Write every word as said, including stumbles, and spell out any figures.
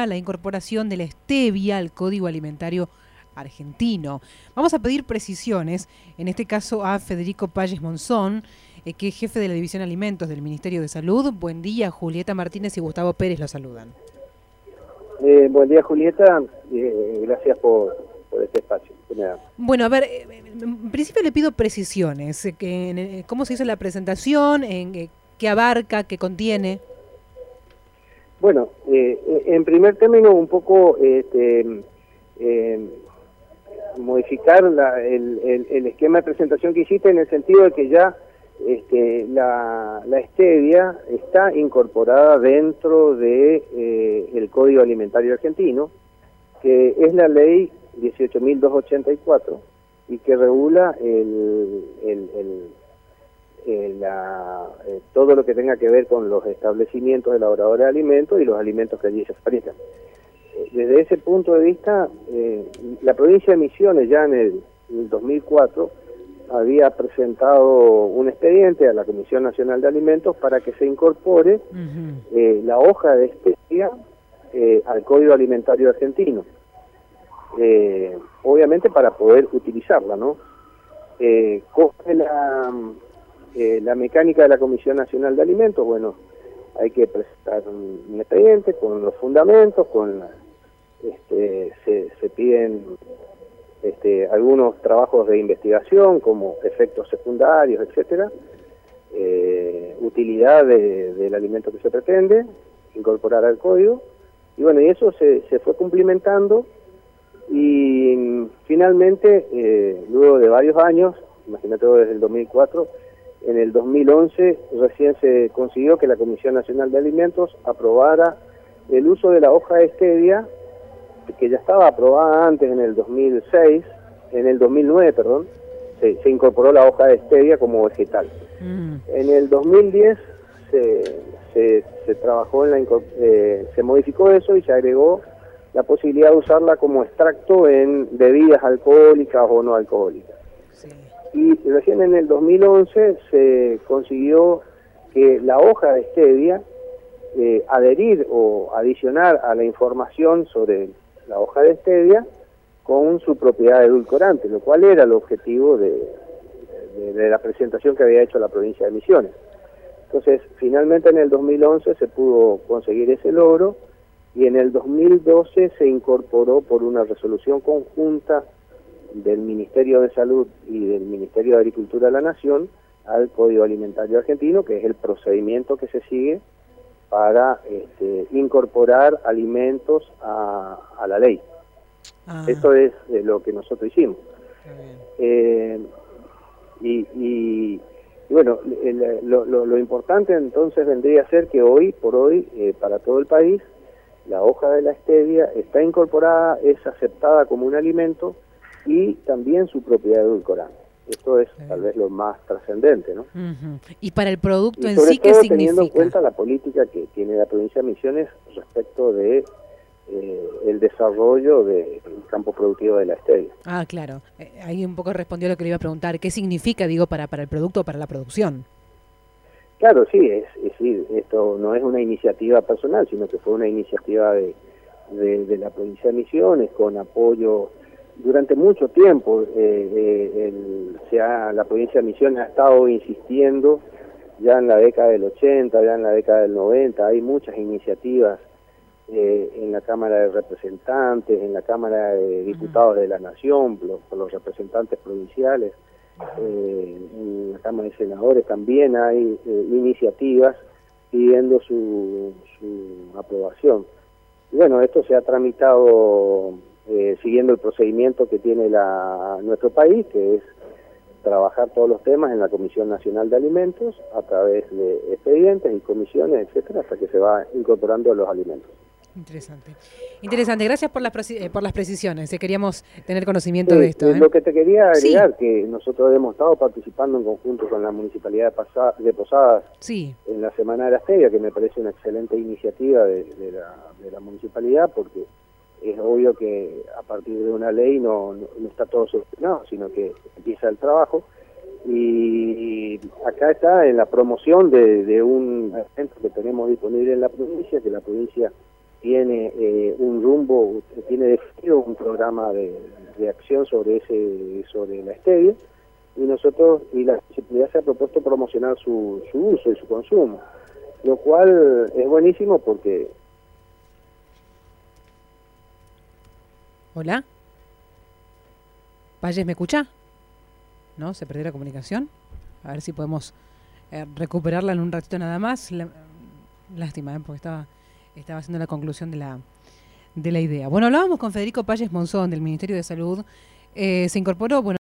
para la incorporación de la stevia al Código Alimentario Argentino. Vamos a pedir precisiones, en este caso a Federico Palles Monzón, eh, que es jefe de la División Alimentos del Ministerio de Salud. Buen día, Julieta Martínez y Gustavo Pérez lo saludan. Eh, buen día, Julieta, eh, gracias por, por este espacio que me da. Bueno, a ver, eh, en principio le pido precisiones, eh, que, eh, ¿cómo se hizo la presentación? En, eh, ¿Qué abarca? ¿Qué contiene? Bueno, eh, en primer término, un poco este, eh, modificar la, el, el, el esquema de presentación que hiciste en el sentido de que ya este, la, la stevia está incorporada dentro de eh, el Código Alimentario Argentino, que es la ley dieciocho mil doscientos ochenta y cuatro y que regula el, el, el, el, la, eh, todo lo que tenga que ver con los establecimientos elaboradores de alimentos y los alimentos que allí se fabrican. Eh, desde ese punto de vista, eh, la provincia de Misiones ya en el, en el dos mil cuatro había presentado un expediente a la Comisión Nacional de Alimentos para que se incorpore uh-huh. eh, la hoja de stevia eh, al Código Alimentario Argentino. Eh, obviamente para poder utilizarla, ¿no? Eh, ¿Cómo es la, eh, la mecánica de la Comisión Nacional de Alimentos? Bueno, hay que presentar un, un expediente con los fundamentos, con la, este, se, se piden este, algunos trabajos de investigación como efectos secundarios, etcétera, eh, utilidad de, del alimento que se pretende incorporar al código, y bueno, y eso se, se fue cumplimentando. Y finalmente, eh, luego de varios años, imagínate desde el dos mil cuatro, en el dos mil once recién se consiguió que la Comisión Nacional de Alimentos aprobara el uso de la hoja de stevia, que ya estaba aprobada antes en el dos mil seis, en el dos mil nueve, perdón, se, se incorporó la hoja de stevia como vegetal. Mm. En el dos mil diez se, se, se trabajó en la, eh, se modificó eso y se agregó la posibilidad de usarla como extracto en bebidas alcohólicas o no alcohólicas. Sí. Y recién en el dos mil once se consiguió que la hoja de stevia, eh, adherir o adicionar a la información sobre la hoja de stevia con su propiedad edulcorante, lo cual era el objetivo de, de, de la presentación que había hecho la provincia de Misiones. Entonces, finalmente en el dos mil once se pudo conseguir ese logro, y en el dos mil doce se incorporó por una resolución conjunta del Ministerio de Salud y del Ministerio de Agricultura de la Nación al Código Alimentario Argentino, que es el procedimiento que se sigue para este, incorporar alimentos a, a la ley. Ah. Eso es eh, lo que nosotros hicimos. Eh, y, y, y bueno, el, lo, lo, lo importante entonces vendría a ser que hoy por hoy, eh, para todo el país, la hoja de la stevia está incorporada, es aceptada como un alimento y también su propiedad edulcorante. Esto es tal vez lo más trascendente, ¿no? Uh-huh. ¿Y para el producto en sí qué significa? Teniendo en cuenta la política que tiene la provincia de Misiones respecto de eh, el desarrollo del campo productivo de la stevia. Ah, claro. Eh, ahí un poco respondió lo que le iba a preguntar. ¿Qué significa, digo, para, para el producto o para la producción? Claro, sí, es, es decir, esto no es una iniciativa personal, sino que fue una iniciativa de, de, de la provincia de Misiones con apoyo durante mucho tiempo. Eh, eh, el, se ha, la provincia de Misiones ha estado insistiendo ya en la década del ochenta, ya en la década del noventa, hay muchas iniciativas eh, en la Cámara de Representantes, en la Cámara de Diputados de la Nación, por, por los representantes provinciales. Eh, en la Cámara de Senadores también hay eh, iniciativas pidiendo su, su aprobación. Y bueno, esto se ha tramitado eh, siguiendo el procedimiento que tiene la, nuestro país, que es trabajar todos los temas en la Comisión Nacional de Alimentos a través de expedientes y comisiones, etcétera, hasta que se va incorporando los alimentos. Interesante. Interesante. Gracias por las, eh, por las precisiones. Eh, queríamos tener conocimiento sí, de esto. ¿eh? Lo que te quería agregar, sí. que nosotros hemos estado participando en conjunto con la Municipalidad de, Pasa de Posadas sí. en la Semana de la Stevia, que me parece una excelente iniciativa de, de, la, de la Municipalidad, porque es obvio que a partir de una ley no, no, no está todo solucionado, sino que empieza el trabajo. Y acá está en la promoción de, de un evento que tenemos disponible en la provincia, que la provincia tiene eh, un rumbo, tiene definido un programa de, de acción sobre ese sobre la stevia, y nosotros y la municipalidad se ha propuesto promocionar su, su uso y su consumo, lo cual es buenísimo porque... Hola. Payés, ¿me escucha? ¿No? ¿Se perdió la comunicación? A ver si podemos eh, recuperarla en un ratito nada más. La, lástima, ¿eh? Porque estaba, estaba haciendo la conclusión de la, de la idea. Bueno, hablábamos con Federico Payés Monzón del Ministerio de Salud. Eh, se incorporó, bueno,